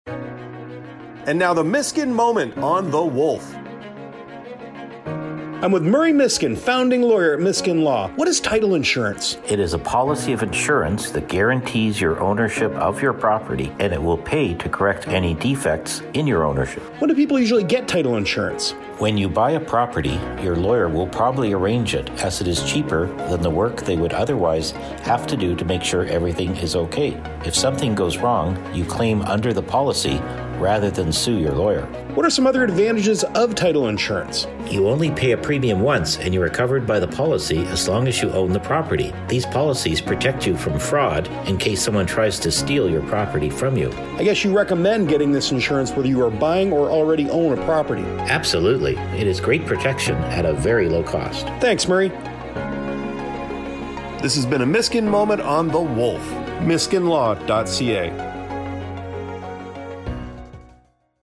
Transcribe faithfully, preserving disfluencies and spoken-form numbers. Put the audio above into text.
And now the Miskin moment on The Wolf. I'm with Murray Miskin, founding lawyer at Miskin Law. What is title insurance? It is a policy of insurance that guarantees your ownership of your property, and it will pay to correct any defects in your ownership. When do people usually get title insurance? When you buy a property, your lawyer will probably arrange it, as it is cheaper than the work they would otherwise have to do to make sure everything is okay. If something goes wrong, you claim under the policy rather than sue your lawyer. What are some other advantages of title insurance? You only pay a premium once and you are covered by the policy as long as you own the property. These policies protect you from fraud in case someone tries to steal your property from you. I guess you recommend getting this insurance whether you are buying or already own a property. Absolutely. It is great protection at a very low cost. Thanks, Murray. This has been a Miskin moment on The Wolf. miskin law dot c a